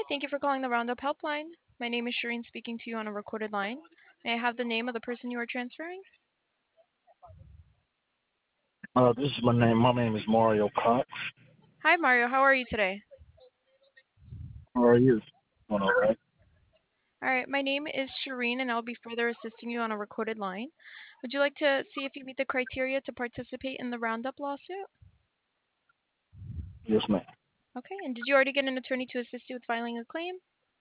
Thank you for calling the Roundup Helpline. My name is Shireen speaking to you on a recorded line. May I have the name of the person you are transferring? This is my name. My name is Mario Cox. Hi, Mario. How are you today? How are you? Doing all right? All right, my name is Shireen, and I'll be further assisting you on a recorded line. Would you like to see if you meet the criteria to participate in the Roundup lawsuit? Yes, ma'am. Okay, and did you already get an attorney to assist you with filing a claim?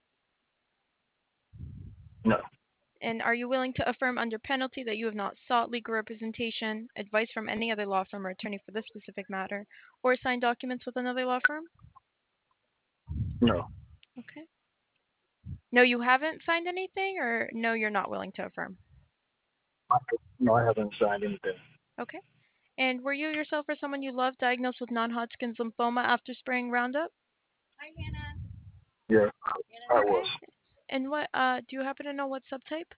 No, And are you willing to affirm under penalty that you have not sought legal representation, advice from any other law firm or attorney for this specific matter, or signed documents with another law firm? no, Okay. No, you haven't signed anything, or no, you're not willing to affirm? no. I haven't signed anything. Okay. And were you yourself or someone you love diagnosed with non-Hodgkin's lymphoma after spraying Roundup? Yeah, I Okay. was. And what do you happen to know what subtype?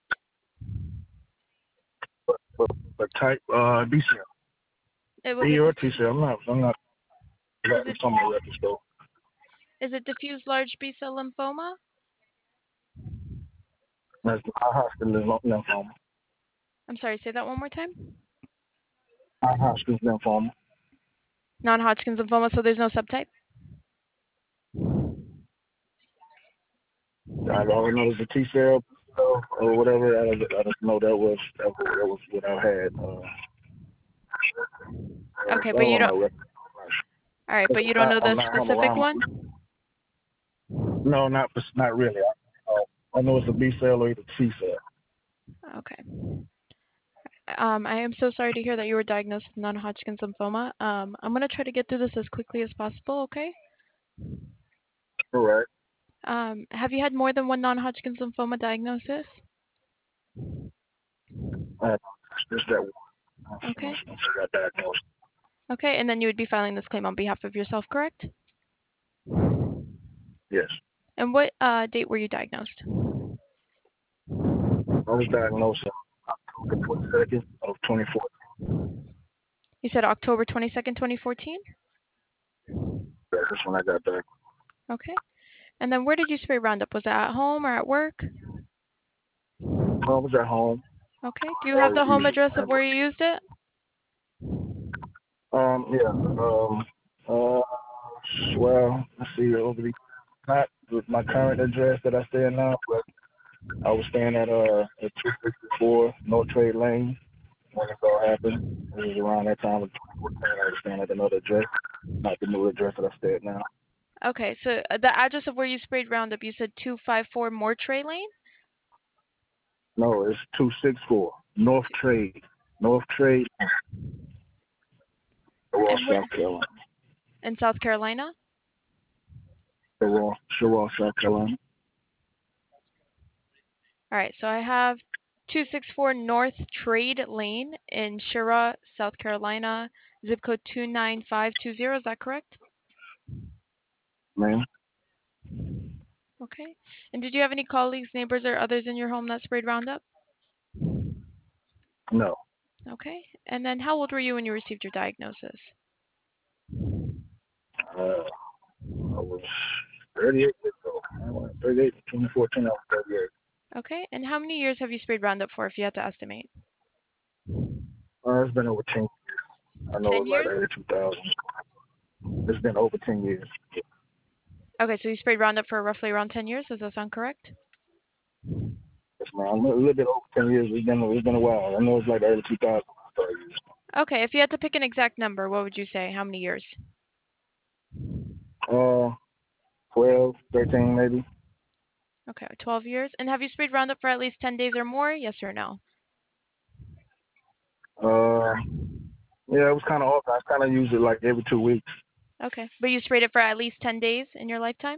But type B cell, Was B it or T cell. I'm not. is It's it on my record store. diffuse large B-cell lymphoma? That's Hodgkin's lymphoma. I'm sorry, say that one more time. Hodgkin's lymphoma. Non-Hodgkin's lymphoma, so there's no subtype? I already know it's a T cell or whatever. I just know that was what I had. Okay, So but you on my don't. record. All right, but you don't know the I'm specific around. one? No, not really. I know it's a B cell or either T cell. Okay. I am so sorry to hear that you were diagnosed with non-Hodgkin's lymphoma. I'm gonna try to get through this as quickly as possible. Okay. Correct. Have you had more than one non-Hodgkin's lymphoma diagnosis? Just that one. Okay. I got diagnosed. Okay, and then you would be filing this claim on behalf of yourself, correct? Yes. And what date were you diagnosed? I was diagnosed on October 22nd of 2014. You said October 22nd, 2014? That's when I got diagnosed. Okay. And then where did you spray Roundup? Was it at home or at work? I was at home. Okay. Do you I have always the home use address it. of where you used it? Yeah. Uh, well, let's see, over the, not with my current address that I stay in now, but I was staying at 264 North Trade Lane when it all happened. It was around that time of 2014. I was staying at another address, not the new address that I stay at now. Okay, so the address of where you sprayed Roundup, you said 254 Mortray Lane? No, it's 264 North Trade. North Trade, Ross, And where? South Carolina. In South Carolina? Ross, South Carolina. All right, so I have 264 North Trade Lane in Shira, South Carolina, zip code 29520. Is that correct? Man, Okay. And did you have any colleagues, neighbors, or others in your home that sprayed Roundup? no. Okay. And then how old were you when you received your diagnosis? I was 38 years old. I was 38 in 2014. I was 38. Okay. And how many years have you sprayed Roundup for, if you had to estimate? It's been over 10 years. I know 10 it's like years? early 2000s. It's been over 10 years. Okay, so you sprayed Roundup for roughly around 10 years. Does that sound correct? Yes, man. A little bit over 10 years. It's been a while. I know it's like early 2000s. Okay, if you had to pick an exact number, what would you say? How many years? Uh, 12, 13 maybe. Okay, 12 years. And have you sprayed Roundup for at least 10 days or more? Yes or no? Uh, yeah, it was kind of off. I kind of use it like every 2 weeks. Okay, but you sprayed it for at least 10 days in your lifetime?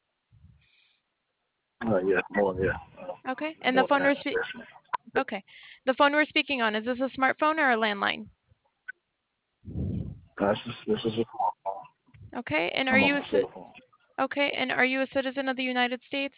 Yeah, more, yeah. Okay, and the More phone than that, we're yes, man. okay, the phone we're speaking on, is this a smartphone or a landline? This is a phone. Okay, and are I'm on you my cell phone. okay, and are you a citizen of the United States?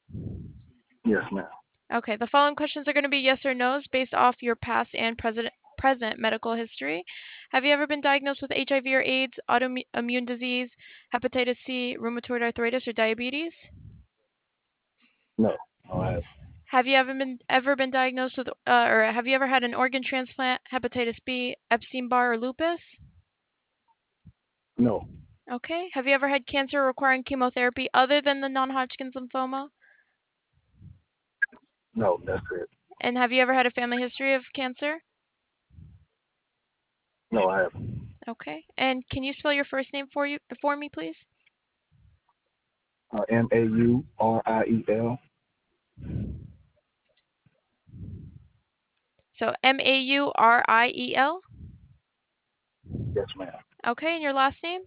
Yes, ma'am. Okay, the following questions are going to be yes or no's based off your past and present medical history. Have you ever been diagnosed with HIV or AIDS, autoimmune disease, hepatitis C, rheumatoid arthritis, or diabetes? No, no, I have. Have you ever been diagnosed with, or have you ever had an organ transplant, hepatitis B, Epstein-Barr, or lupus? No, Okay. Have you ever had cancer requiring chemotherapy other than the non-Hodgkin's lymphoma? no, that's it. And have you ever had a family history of cancer? No, I haven't. Okay. And can you spell your first name for me, please? Mauriel. So Mauriel. Yes, ma'am. Okay. And your last name?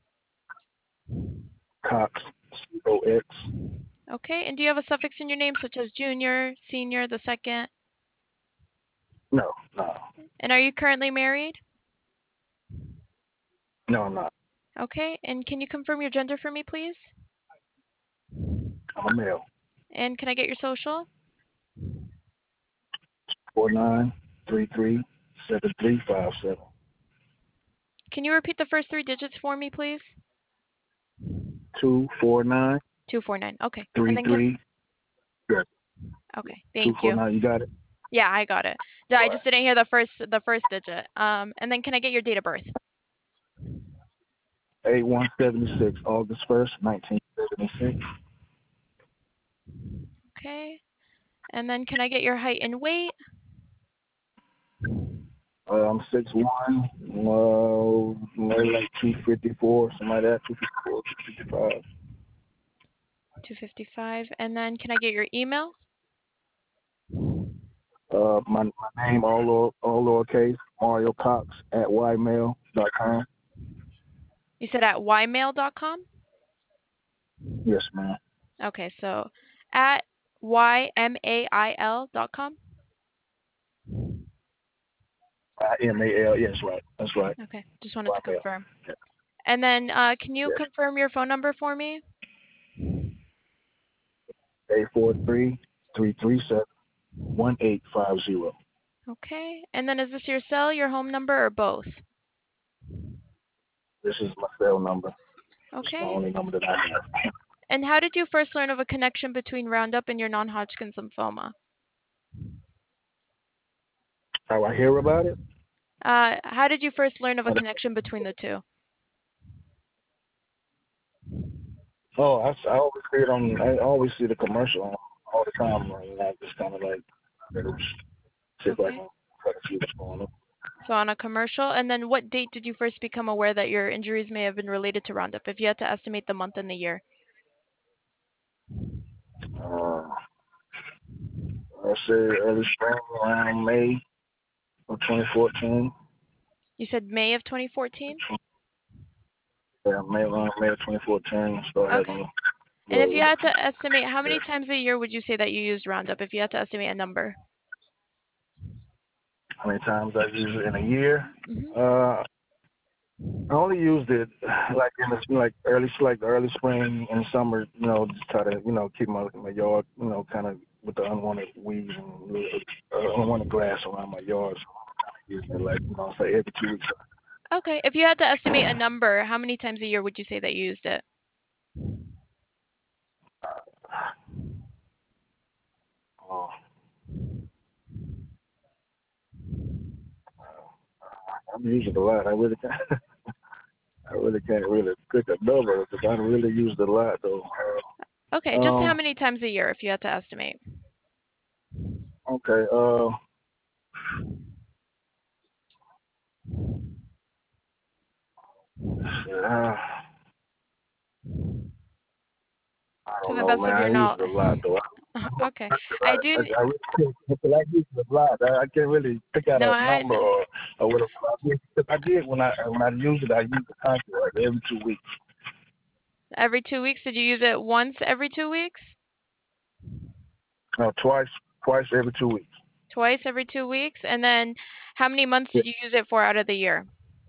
Cox, COX. Okay. And do you have a suffix in your name, such as junior, senior, the second? No, no, And are you currently married? no, I'm not. Okay. And can you confirm your gender for me, please? I'm a male. And can I get your social? 49337357. Can you repeat the first three digits for me, please? 249 249. Okay. And then 33. Yes, okay. Thank you. 249. You got it. Yeah, I got it. I just didn't hear the first digit. And then can I get your date of birth? 8176, August 1st, 1976. Okay. And then can I get your height and weight? I'm 6'1", maybe like 254, something like that, 254, 255. 255. And then can I get your email? My name, all lowercase, Mario Cox at ymail.com. You said at ymail.com? Yes, ma'am. Okay, so at ymail.com? MAL, yes, right. That's right. Okay, just wanted to Ymail. confirm. Yeah. And then can you Yes. confirm your phone number for me? 843-337-1850. Okay. And then is this your cell, your home number, or both? This is my cell number. It's the Okay. only number that I have. And how did you first learn of a connection between Roundup and your non-Hodgkin's lymphoma? How I hear about it? How did you first learn of a connection between the two? Oh, I always see it on. I always see the commercial on all the time, and I just kind of like sit back Okay. and try to see what's going on. So on a commercial, and then what date did you first become aware that your injuries may have been related to Roundup, if you had to estimate the month and the year? Let's say early spring, around May of 2014. You said May of 2014? Yeah, around May of 2014. Started Okay. having. And if you had to estimate, how many times a year would you say that you used Roundup, if you had to estimate a number? How many times I use it in a year? Mm-hmm. I only used it like in the early spring and summer. Just try to keep my yard kind of with the unwanted weeds and unwanted grass around my yard. So I'm using it like say every 2 weeks. Okay. If you had to estimate a number, how many times a year would you say that you used it? Oh, I'm using it a lot. I really can't. I really can't really pick a number because I really used it a lot though. Okay. Just how many times a year, if you had to estimate? Okay. I To don't the know, best man. of I your use it knowledge. a lot though. Okay. I do. I really until I use it a lot. I can't really pick out No, a number or whatever. I did when I used it. I used it constantly, like every 2 weeks. Every 2 weeks? Did you use it once every 2 weeks? No, twice every 2 weeks. Twice every 2 weeks? And then how many months Yeah. did you use it for out of the year?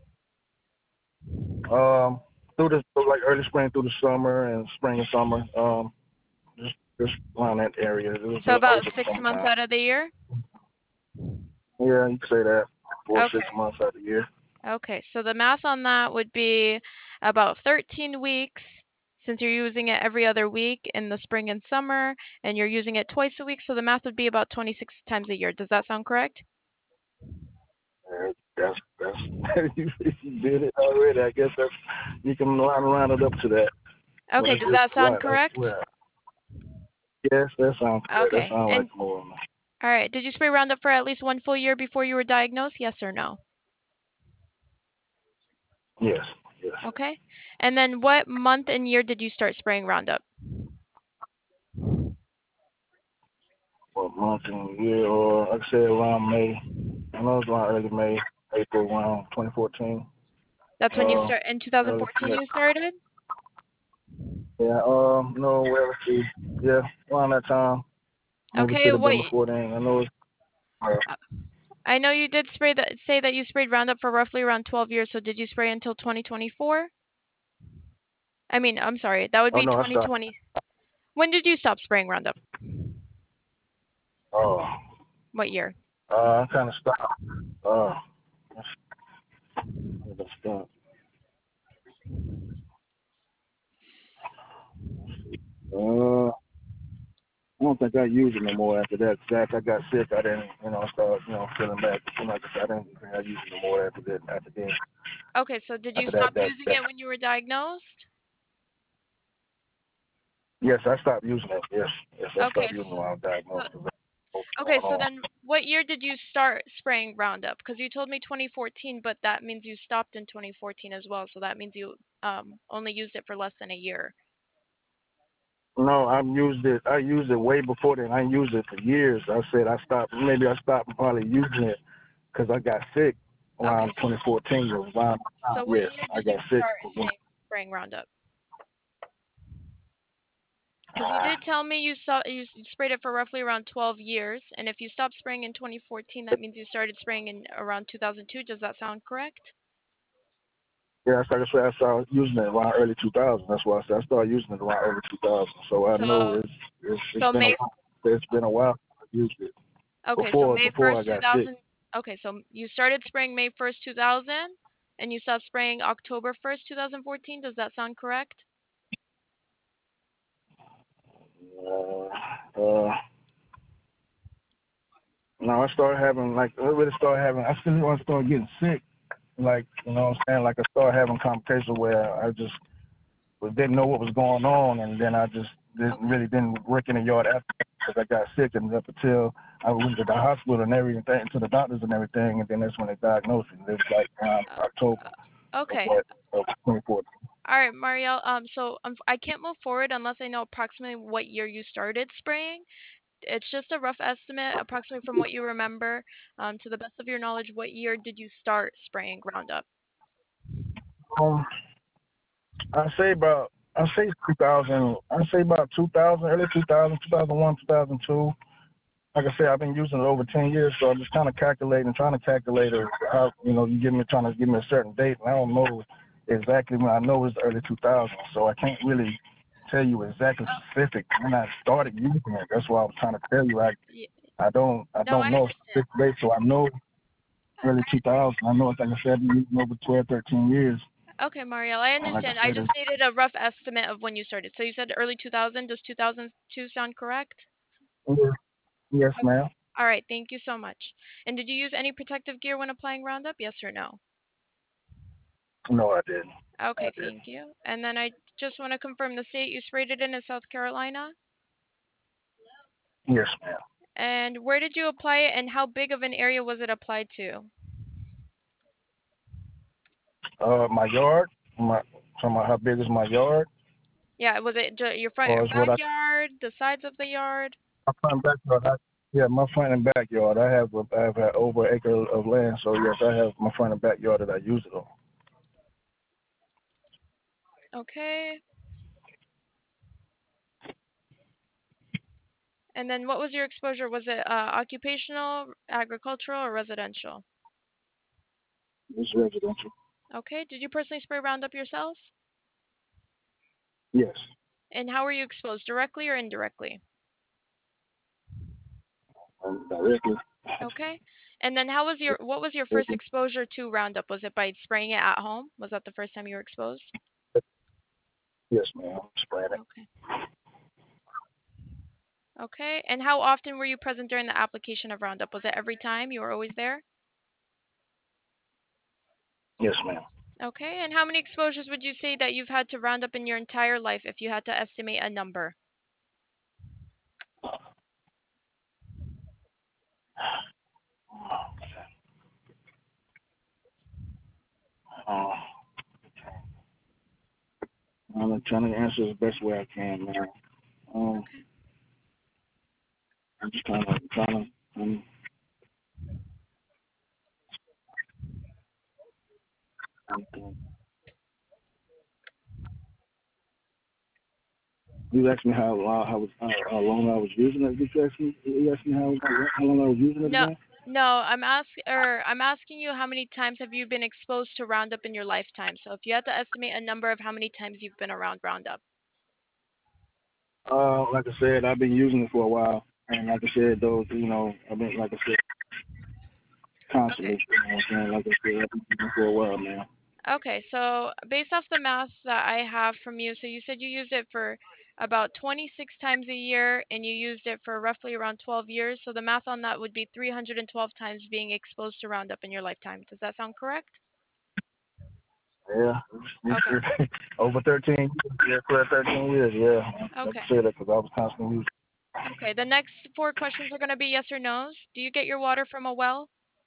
Like early spring through the summer and spring and summer. Just around that area. It was So about over the 6 months summertime. out of the year? Yeah, you can say that. 4 6 Okay. months out of the year. Okay. So the math on that would be about 13 weeks since you're using it every other week in the spring and summer, and you're using it twice a week. So the math would be about 26 times a year. Does that sound correct? That's you did it already. I guess that's you can line it up to that. But Okay. it's Does just that a sound lot. I correct? swear. Yes, that sounds correct. That Okay. sounds like And more. all right. Did you spray Roundup for at least one full year before you were diagnosed? Yes or no? Yes, yes. Okay. And then what month and year did you start spraying Roundup? What month and year? Or like I said, around May. I know it's around early May, April, around 2014. That's when you start in Early, 2014 yeah, you started? yeah. No, well, let's see. Yeah, around that time. Maybe Okay, could have been wait. before then. I know it's. I know you did say that you sprayed Roundup for roughly around 12 years, so did you spray until 2024? I mean, I'm sorry, that would Oh be no, I stopped. 2020. When did you stop spraying Roundup? Oh, What year? I kind of stopped. Uh, I just stopped. I don't think I used it no more after that. 'Cause after I got sick, I didn't, start, feeling bad. I didn't think I used it no more after that. Okay, so did you After stop that, using it when you were diagnosed? yes, I stopped using it. Yes, yes, I Okay, stopped using it when I was diagnosed. 'Cause that's what was okay, going so on. then what year did you start spraying Roundup? Because you told me 2014, but that means you stopped in 2014 as well, so that means you only used it for less than a year. No, I used it way before then. I used it for years. I said I stopped. Maybe I stopped probably using it because I got sick Okay, around 2014. Around so what yes, year I did you got sick. start spraying Roundup? Because you did tell me you sprayed it for roughly around 12 years, and if you stopped spraying in 2014, that means you started spraying in around 2002. Does that sound correct? Yeah, like I said, I started using it around early 2000. That's why I said I started using it around early 2000. So I know So it's so been a May while. It's been a while since I used it okay, so May before 1st, I got sick. 2000. Okay, so you started spraying May 1st, 2000, and you stopped spraying October 1st, 2014. Does that sound correct? Uh, uh, no, I started having like I really started having. I still want to start getting sick. Like what I'm saying, like I started having complications where I just didn't know what was going on, and then I just Okay. really didn't work in the yard after because I got sick, and up until I went to the hospital and everything, to the doctors and everything, and then that's when they diagnosed me. It was like October of Okay. what of 2014. All right, Marielle. So I can't move forward unless I know approximately what year you started spraying. It's just a rough estimate, approximately from what you remember. To the best of your knowledge, what year did you start spraying Roundup? Um, I say 2000. I say about 2000, early 2000, 2001, 2002. Like I said, I've been using it over 10 years, so I'm just kind of trying to calculate how, you trying to give me a certain date, and I don't know exactly when. I know it's early 2000s, so I can't really tell you exactly specific when I started using it. That's why I was trying to tell you. Y- I No, I don't know understand. specific date, so I know early 2000s. I know it's like I said, I've been using it over 12, 13 years, Okay, Marielle, I and like I understand. I said, just needed a rough estimate of when you started. So you said early 2000. Does 2002 sound correct? yes, Okay. ma'am. All right, thank you so much. And did you use any protective gear when applying Roundup? Yes or no? No, I didn't. I Okay, didn't. thank you. And then I just want to confirm the state you sprayed it in is South Carolina. Yes, ma'am. And where did you apply it, and how big of an area was it applied to? My yard. Talking about how big is my yard, Yeah, was it your front or or is what I backyard, the sides of the yard? my front and backyard. Yeah, my front and backyard. I have over an acre of land, so yes, I have my front and backyard that I use it on. Okay. And then what was your exposure? Was it occupational, agricultural, or residential? It's residential. Okay. Did you personally spray Roundup yourself? Yes, And how were you exposed, directly or indirectly? directly. Okay. And then what was your first exposure to Roundup? Was it by spraying it at home? Was that the first time you were exposed? Yes, ma'am. Spraying it. Okay. Okay. And how often were you present during the application of Roundup? Was it every time? You were always there? Yes, ma'am. Okay. And how many exposures would you say that you've had to Roundup in your entire life if you had to estimate a number? Uh, I'm trying to answer the best way I can, man. Um, Okay. I'm just trying to. Um, you asked me how long I was using it. Did you ask me how long I was using it No, again? no, I'm asking you how many times have you been exposed to Roundup in your lifetime? So if you had to estimate a number of how many times you've been around Roundup. Like I said, I've been using it for a while, and like I said, those, I've been, like I said, Okay. constantly. You know what I'm saying? Like I said, I've been using it for a while, man. Okay, so based off the math that I have from you, so you said you used it for about 26 times a year and you used it for roughly around 12 years. So the math on that would be 312 times being exposed to Roundup in your lifetime. Does that sound correct? Yeah, Okay. over 13 years. Yeah, for 13 years. Yeah, like Okay. I said, because I was constantly using. Okay. The next four questions are going to be yes or no's. Do you get your water from a well?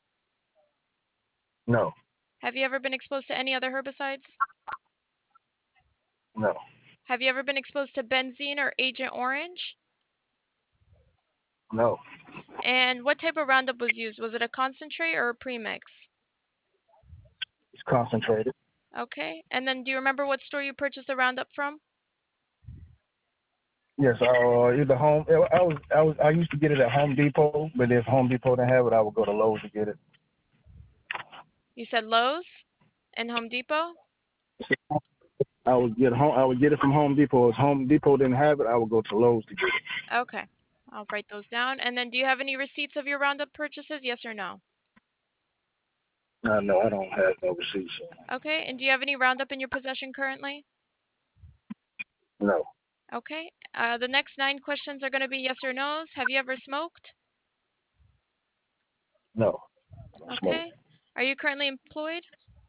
No, Have you ever been exposed to any other herbicides? no, Have you ever been exposed to benzene or Agent Orange? no. And what type of Roundup was used? Was it a concentrate or a premix? It's concentrated. Okay. And then do you remember what store you purchased the Roundup from? Yes, either home. I used to get it at Home Depot, but if Home Depot didn't have it, I would go to Lowe's to get it. You said Lowe's and Home Depot? I would get it from Home Depot. If Home Depot didn't have it, I would go to Lowe's to get it. Okay. I'll write those down. And then do you have any receipts of your Roundup purchases? Yes or no? No, I don't have no receipts. Okay. And do you have any Roundup in your possession currently? No, Okay. The next 9 questions are going to be yes or no's. Have you ever smoked? no, I don't smoke. Okay. Are you currently employed?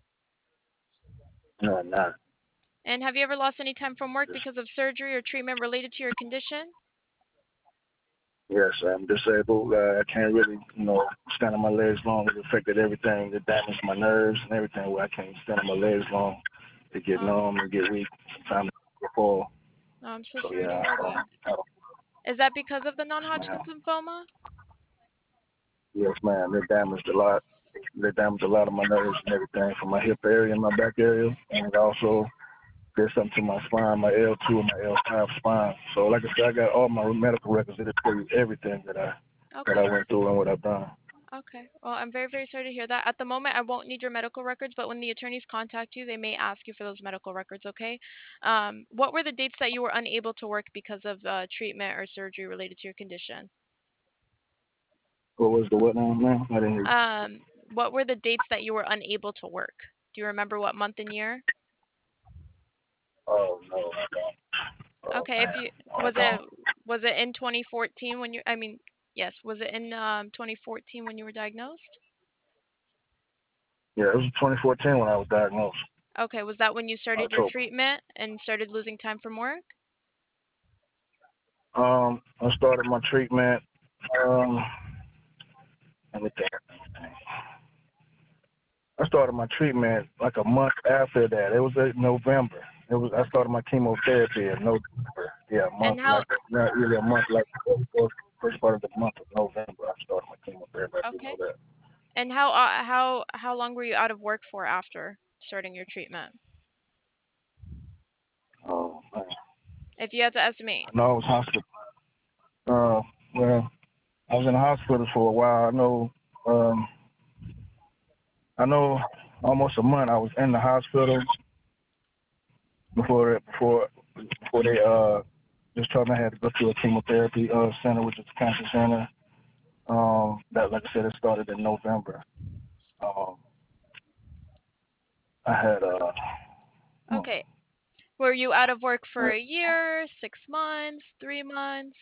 No, I'm not. And have you ever lost any time from work Just, because of surgery or treatment related to your condition? yes, I'm disabled. I can't really, stand on my legs long. It affected everything. It damaged my nerves and everything. Where I can't stand on my legs long. It get Um, numb and get weak. Sometimes it fall. oh, I'm so So sorry to yeah, hear that. Is that because of the yes, ma'am. non-Hodgkin's lymphoma? Yes, ma'am. It damaged a lot. They damaged a lot of my nerves and everything from my hip area and my back area, and also did something to my spine, my L2 and my L5 spine. So, like I said, I got all my medical records that tell you everything that Okay. I went through and what I've done. Okay. Well, I'm very, very sorry to hear that. At the moment, I won't need your medical records, but when the attorneys contact you, they may ask you for those medical records, okay? What were the dates that you were unable to work because of treatment or surgery related to your condition? What was the what now, ma'am? I didn't hear you. What were the dates that you were unable to work? Do you remember what month and year? Oh no, I don't. Oh Okay, if man, you no, I don't. was it in 2014 when you I mean, yes, was it in 2014 when you were diagnosed? Yeah, it was 2014 when I was diagnosed. Okay, was that when you started your October. treatment and started losing time from work? I started my treatment. Um, let me think. I started my treatment like a month after that. It was in November. I Okay. started my chemotherapy in November. Yeah, a And month, how not really a month, like first part of the month of November. I started my chemotherapy. I do know okay. that. And how long were you out of work for after starting your treatment? Man. If you had to estimate. I know I was hospital. Well, I was in the hospital for a while. Um, I know almost a month. I was in the hospital before they just told me I had to go to a chemotherapy center, which is a cancer center. That, like I said, it started in November. Um, I had hmm, Okay. Were you out of work for a year, 6 months, 3 months?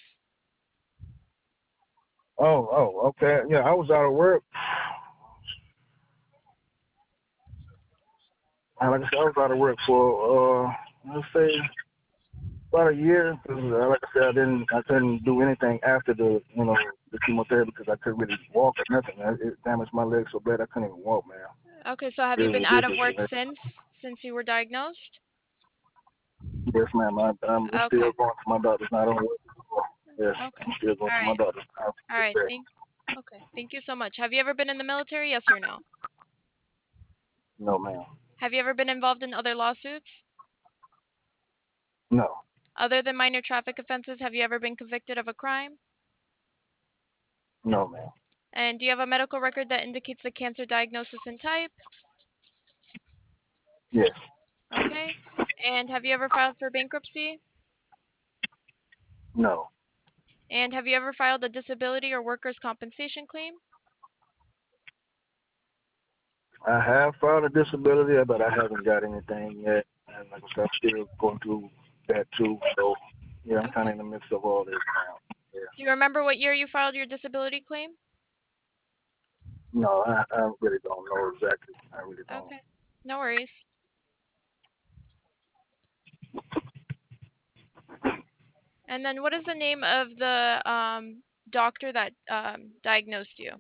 okay. Yeah, I was out of work. Like I said, I was out of work for let's say about a year. 'Cause, like I said, I couldn't do anything after the chemotherapy because I couldn't really walk or nothing. It damaged my legs so bad I couldn't even walk, man. Okay, so have It you was been out of ridiculous. work Man. since you were diagnosed? Yes, ma'am. I'm still Okay. going to my doctor's. Not on work. Yes, Okay. I'm still going All to my right. doctor's. All right. Okay. Thank you so much. Have you ever been in the military? Yes or no? No, ma'am. Have you ever been involved in other lawsuits? No, Other than minor traffic offenses, have you ever been convicted of a crime? no, ma'am. And do you have a medical record that indicates the cancer diagnosis and type? Yes, Okay. And have you ever filed for bankruptcy? no. And have you ever filed a disability or workers' compensation claim? I have filed a disability, but I haven't got anything yet. And like I said, I'm still going through that too. So, yeah, I'm kind Okay. of in the midst of all this now. Yeah. Do you remember what year you filed your disability claim? No, I really don't know exactly. I really don't. Okay. No worries. And then what is the name of the doctor that diagnosed you?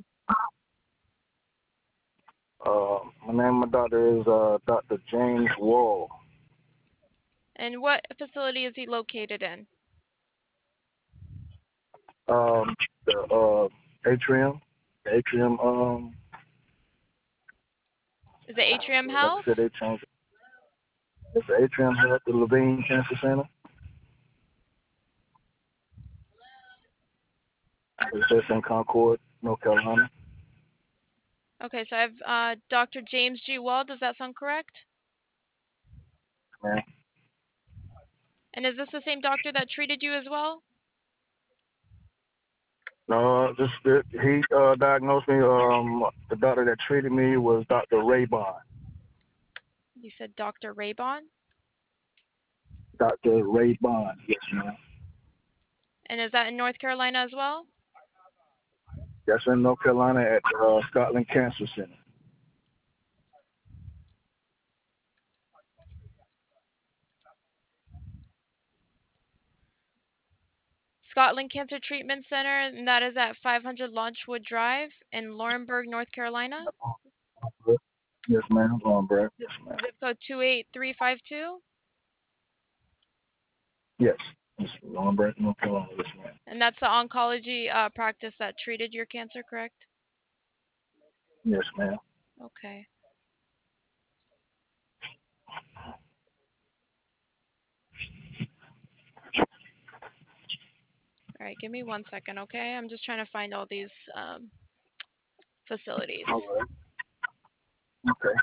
My name of my doctor is Dr. James Wall. And what facility is he located in? The Atrium, the Atrium. Is it Atrium Like I Health? said, they changed it. It's the Atrium Health, the Levine Cancer Center. It's just in Concord, North Carolina. Okay, so I have Dr. James G. Wall. Does that sound correct? Man, And is this the same doctor that treated you as well? no, he diagnosed me. The doctor that treated me was Dr. Ray Bond. You said Dr. Raybon. Dr. Ray Bond. Yes, ma'am. And is that in North Carolina as well? That's in North Carolina at Scotland Cancer Center. Scotland Cancer Treatment Center, and that is at 500 Launchwood Drive in Laurinburg, North Carolina. Yes, ma'am. Brad. Yes, ma'am. Zip code 28352. Yes. Yes, Brad, North Carolina. Yes, ma'am. And that's the oncology practice that treated your cancer, correct? Yes, ma'am. Okay. All right, give me 1 second, okay? I'm just trying to find all these facilities. All right. Okay.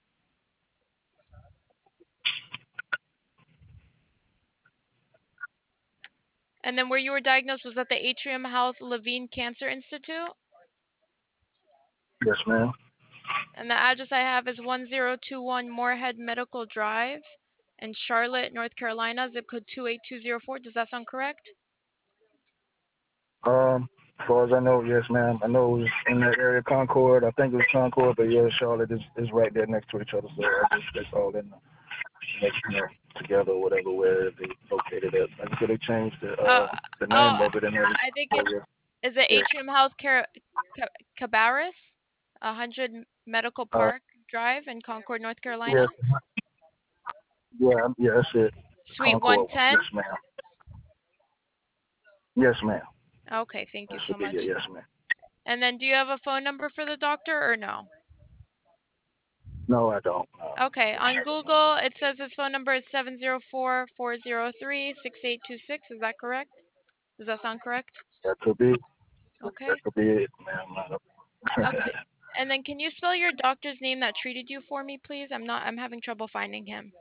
And then where you were diagnosed was at the Atrium Health Levine Cancer Institute. Yes, ma'am. And the address I have is 1021 Moorhead Medical Drive in Charlotte, North Carolina, zip code 28204. Does that sound correct? As far as I know, yes, ma'am. I know it was in that area, Concord. I think it was Concord, but yeah, Charlotte is right there next to each other. So I guess that's all in the next, together or whatever where they located at. Like I said, they changed Oh, the oh, name of it and everything. I think So, it's yeah, is it yeah. Atrium Health Cabarrus, 100 Medical Park Drive in Concord, North Carolina, Yes, yeah, that's it. Suite Concord one. 110. Yes, ma'am. Yes, ma'am. Okay, thank you That so should be much. it. Yes, ma'am. And then do you have a phone number for the doctor or no? No, I don't. Okay, on Google it says his phone number is 704-403-6826. Is that correct? Does that sound correct? That could be. That Okay. could be it, ma'am. Okay. And then can you spell your doctor's name that treated you for me, please? I'm having trouble finding him.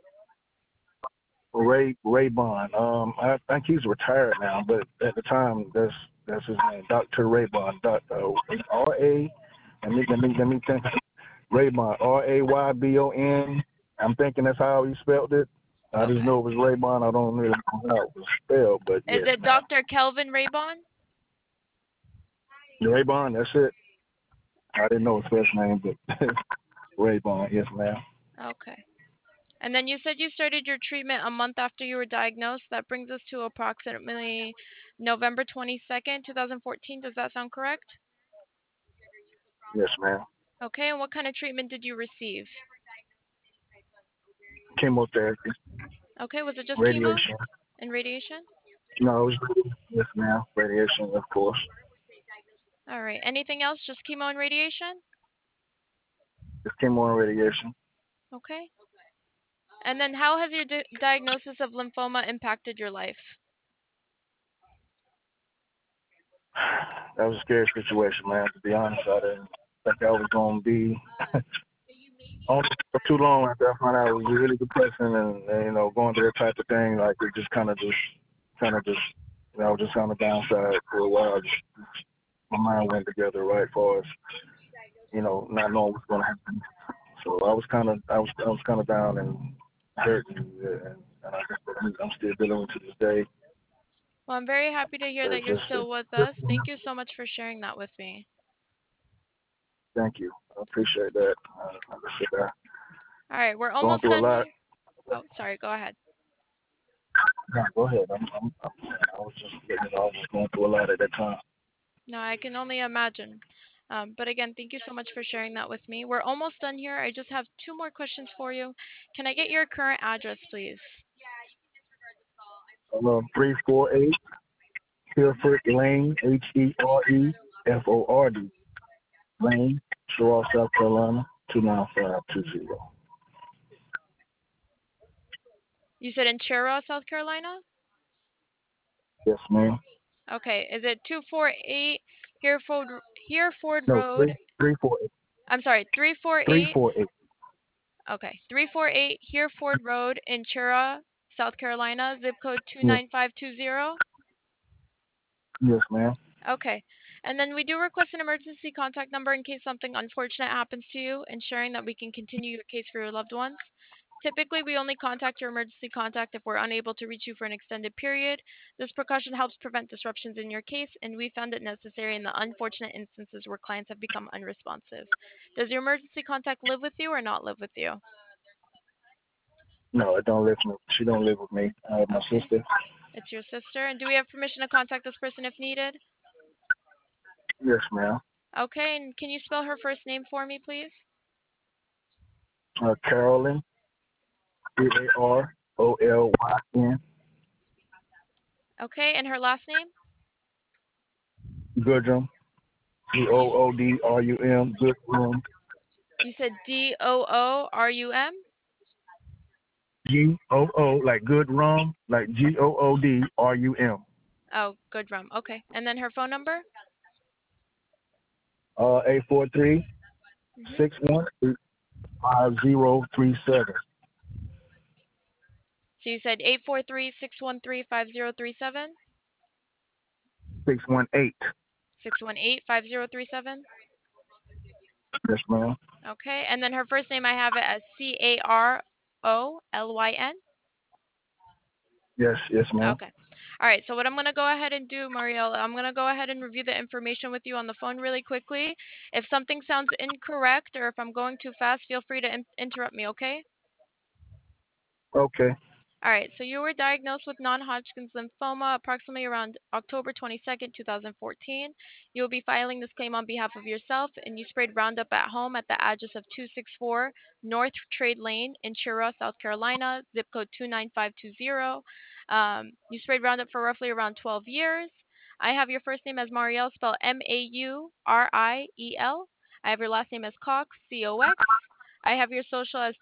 Ray Bond. I think he's retired now, but at the time, That's his name, Dr. Raybon. R-A. Let me think. Raybon. Raybon. I'm thinking that's how he spelled it. I just Okay. know it was Raybon. I don't really know how it was spelled, but Is yes, it ma'am. Dr. Kelvin Raybon? Raybon. That's it. I didn't know his first name, but Raybon. Yes, ma'am. Okay. And then you said you started your treatment a month after you were diagnosed. That brings us to approximately November 22nd, 2014. Does that sound correct? Yes, ma'am. Okay. And what kind of treatment did you receive? Chemotherapy, Okay. Was it just chemo radiation. and radiation? No, it was yes, ma'am. Radiation, of course. All right. Anything else? Just chemo and radiation? Just chemo and radiation. Okay. And then how has your diagnosis of lymphoma impacted your life? That was a scary situation, man. To be honest, I didn't think I was gonna be on for too long. After I found out it was really depressing, and going through that type of thing, like it just kind of just, just on the downside for a while. Just my mind went together right for us, not knowing what's gonna happen. So I was kind of down and hurt, and I guess I'm still dealing with to this day. Well, I'm very happy to hear But that it's you're just, still with it's us. Thank you so much for sharing that with me. thank you. I appreciate that. Like I said, All right, we're going almost through a done lot. here. Oh, sorry, go ahead. No, go ahead. I was just going through a lot at that time. No, I can only imagine. But again, thank you so much for sharing that with me. We're almost done here. I just have two more questions for you. Can I get your current address, please? 348 Hereford Lane, Hereford Lane, Charlotte, South Carolina, 29520. You said in Chera, South Carolina? Yes, ma'am. Okay, is it 248 Hereford No, Road? 348. I'm sorry, 348. 348. Okay, 348 Hereford Road in Chera, South Carolina, zip code Yes, 29520. yes, ma'am. Okay. And then we do request an emergency contact number in case something unfortunate happens to you, ensuring that we can continue your case for your loved ones. Typically, we only contact your emergency contact if we're unable to reach you for an extended period. This precaution helps prevent disruptions in your case, and we found it necessary in the unfortunate instances where clients have become unresponsive. Does your emergency contact live with you or not live with you? No, I don't live with me. She don't live with me. I have my Okay. sister. It's your sister. And do we have permission to contact this person if needed? Yes, ma'am. Okay. And can you spell her first name for me, please? Carolyn, Carolyn. Okay. And her last name? Goodrum, You Goodrum, Goodrum, you said Doorum? Goo, like good rum, like Goodrum. Oh, good rum. Okay. And then her phone number? 843 Mhm. 618 5037. So you said 843-613-5037? 618. 618-5037? Yes, ma'am. Okay. And then her first name I have it as Carolyn. Yes, yes, ma'am. Okay. All right. So what I'm going to go ahead and do, Marielle, I'm going to go ahead and review the information with you on the phone really quickly. If something sounds incorrect or if I'm going too fast, feel free to interrupt me, okay? Okay. All right, so you were diagnosed with non-Hodgkin's lymphoma approximately around October 22nd, 2014. You will be filing this claim on behalf of yourself, and you sprayed Roundup at home at the address of 264 North Trade Lane in Chera, South Carolina, zip code 29520. You sprayed Roundup for roughly around 12 years. I have your first name as Marielle, spelled Mauriel. I have your last name as Cox, Cox. I have your social as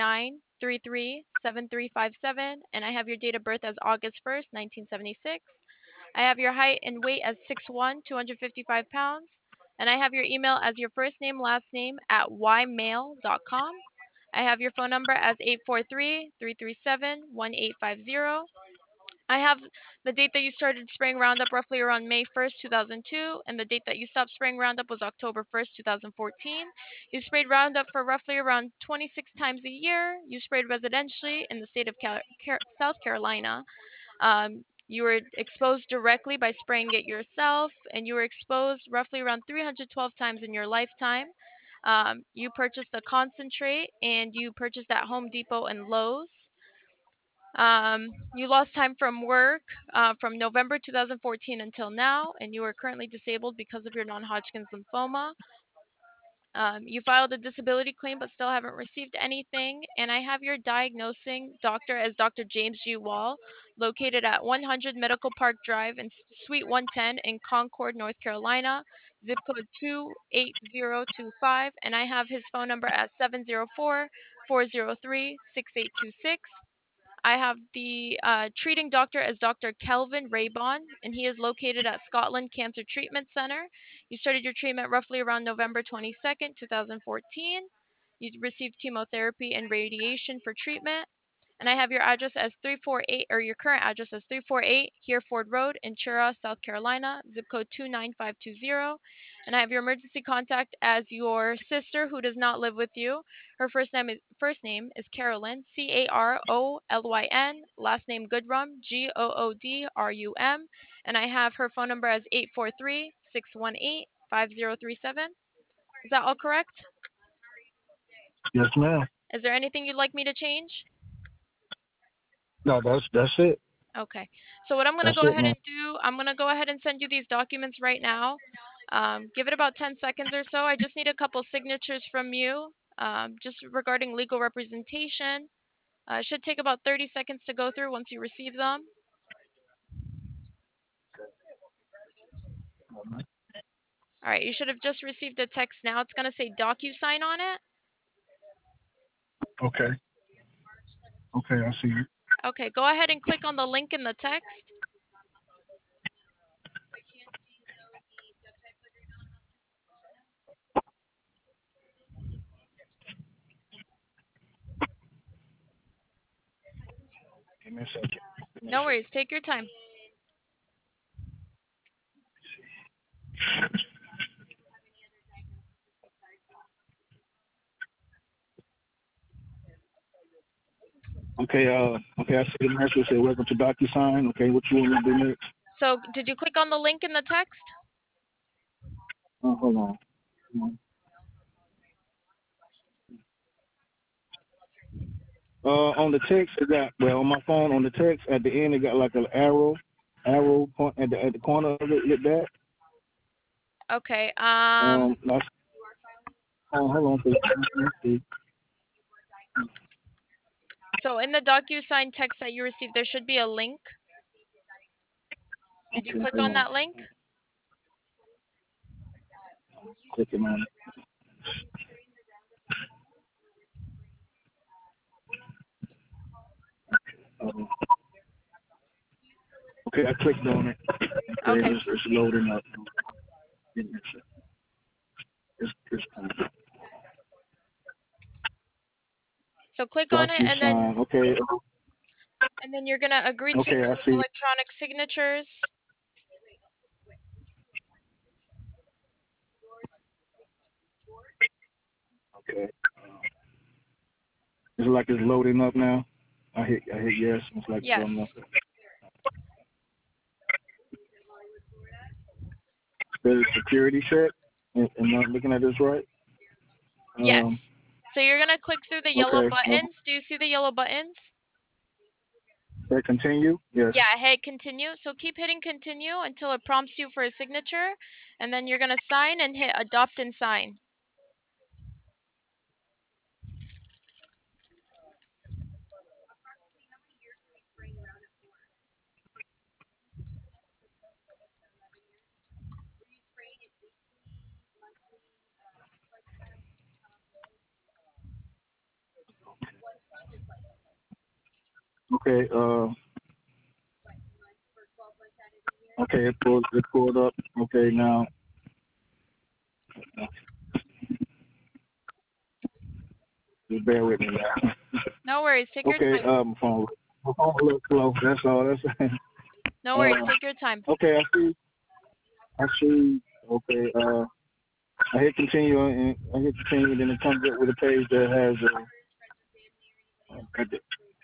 249-33-7357, and I have your date of birth as August 1st, 1976. I have your height and weight as 6'1", 255 pounds, and I have your email as your first name, last name at ymail.com. I have your phone number as 843-337-1850. I have the date that you started spraying Roundup roughly around May 1st, 2002, and the date that you stopped spraying Roundup was October 1st, 2014. You sprayed Roundup for roughly around 26 times a year. You sprayed residentially in the state of South Carolina. You were exposed directly by spraying it yourself, and you were exposed roughly around 312 times in your lifetime. You purchased a concentrate, and you purchased at Home Depot and Lowe's. You lost time from work from November 2014 until now, and you are currently disabled because of your non-Hodgkin's lymphoma. You filed a disability claim but still haven't received anything, and I have your diagnosing doctor as Dr. James G. Wall, located at 100 Medical Park Drive in Suite 110 in Concord, North Carolina, zip code 28025, and I have his phone number as 704-403-6826. I have the treating doctor as Dr. Kelvin Raybon, and he is located at Scotland Cancer Treatment Center. You started your treatment roughly around November 22nd, 2014. You received chemotherapy and radiation for treatment. And I have your address as 348, or your current address as 348 Hereford Road in Chura, South Carolina, zip code 29520. And I have your emergency contact as your sister who does not live with you. Her first name is Carolyn, Carolyn, last name Goodrum, Goodrum. And I have her phone number as 843-618-5037. Is that all correct? Yes, ma'am. Is there anything you'd like me to change? No, that's it. Okay. So what I'm going to That's go it, ahead man. and do, I'm going to go ahead and send you these documents right now. Give it about 10 seconds or so. I just need a couple signatures from you, just regarding legal representation. It should take about 30 seconds to go through once you receive them. All right, you should have just received a text now. It's going to say DocuSign on it. Okay. Okay, I see you. Okay, go ahead and click on the link in the text. Give me a second. Give me a No second. worries, take your time. Okay, okay, I see the message say welcome to DocuSign. Okay, what you want me to do next? So, did you click on the link in the text? Hold on. Hold on the text, it got on my phone on the text at the end it got like an arrow point at the corner of it. Hit that. Okay. That's, hold on. Let's see. So in the DocuSign text that you received, there should be a link. Did you Okay, click hold on on. that link? Clicking on it. Okay, I clicked on it. Okay, Okay. it's loading up. It's So click on it, DocuSign. Okay. and then you're gonna agree to Okay, I use see. electronic signatures. Okay. It's like it's loading up now. I hit yes. It's like it's loading up. Yes. The security check. Am I looking at this right? Yes. So you're gonna click through the yellow Okay. buttons. Do you see the yellow buttons? Hit continue. Yes. Yeah, hit continue. So keep hitting continue until it prompts you for a signature, and then you're gonna sign and hit adopt and sign. Okay. Okay. It pulled up. Okay. Now. Just bear with me now. No worries, take your Okay. time. Phone. my phone a little slow. That's all. That's No worries. uh, Take your time. okay. I see. I see. Okay. I hit continue and I hit continue, then it comes up with a page that has uh,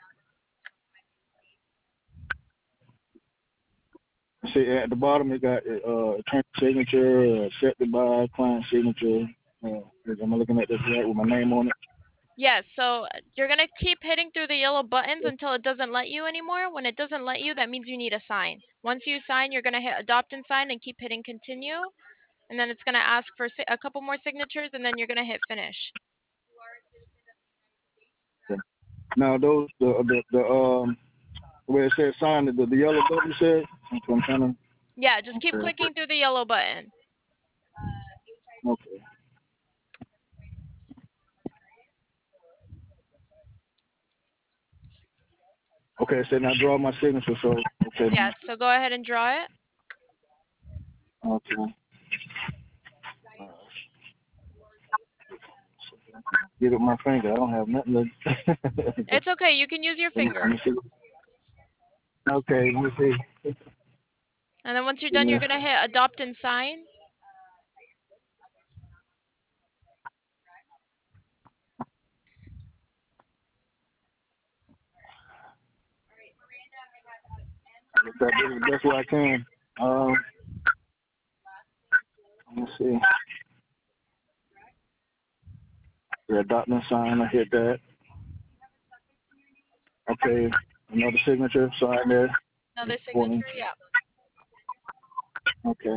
see at the bottom it got attorney signature, accepted by client signature. Am I looking at this right with my name on it? Yes, so you're gonna keep hitting through the yellow buttons until it doesn't let you anymore. When it doesn't let you, that means you need a sign. Once you sign, you're gonna hit adopt and sign and keep hitting continue, and then it's gonna ask for a couple more signatures, and then you're gonna hit finish. Okay. Now those the where it says sign the yellow button says. I'm trying to. Yeah, just keep Okay. clicking through the yellow button. Okay. Okay. So now draw my signature. So okay. Yes, so go ahead and draw it. Okay. Get up my finger. I don't have nothing to. It's okay, you can use your Let finger. me see. Okay. Let me see. And then once you're Give done, me you're gonna hit adopt and sign. I did the best way I can. Let me see. The document sign. I hit that. Okay. Another signature sign there. Another For me. signature, yeah. Okay.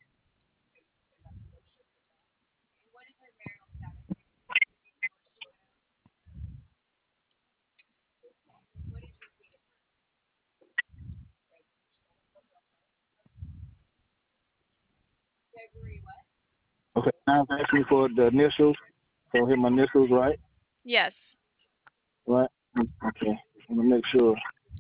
Okay. Now it's asking me for the initials. So hit my initials right. Yes. Right. Okay. I'm gonna make sure.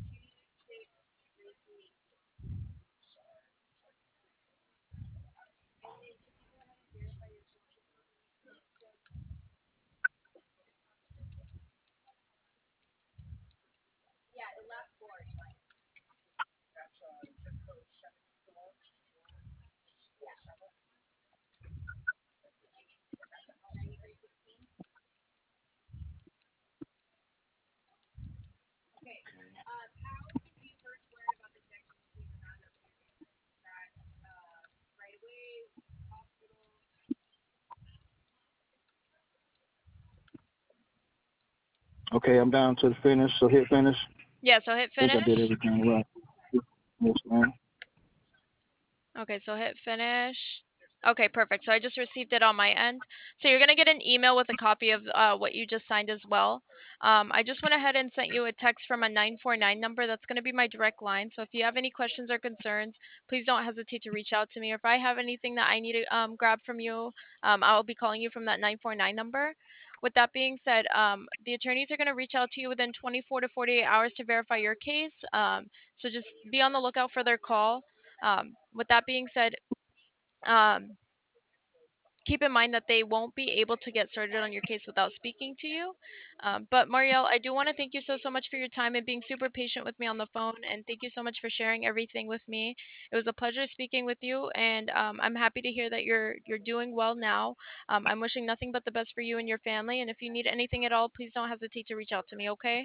Okay. I'm down to the finish. So hit finish. Yeah, so hit I think I did finish. everything right. Yes, ma'am. Okay, so hit finish. Okay, perfect. So I just received it on my end. So you're gonna get an email with a copy of what you just signed as well. I just went ahead and sent you a text from a 949 number. That's gonna be my direct line. So if you have any questions or concerns, please don't hesitate to reach out to me. Or if I have anything that I need to grab from you, I'll be calling you from that 949 number. With that being said, the attorneys are gonna reach out to you within 24 to 48 hours to verify your case. So just be on the lookout for their call. With that being said, um, keep in mind that they won't be able to get started on your case without speaking to you. But Marielle, I do want to thank you so much for your time and being super patient with me on the phone, and thank you so much for sharing everything with me. It was a pleasure speaking with you, and I'm happy to hear that you're doing well now. I'm wishing nothing but the best for you and your family, and if you need anything at all, please don't hesitate to reach out to me. Okay?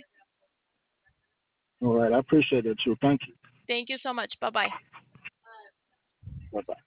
All right. I appreciate it too. Thank you. Thank you so much. Bye bye. Bye bye.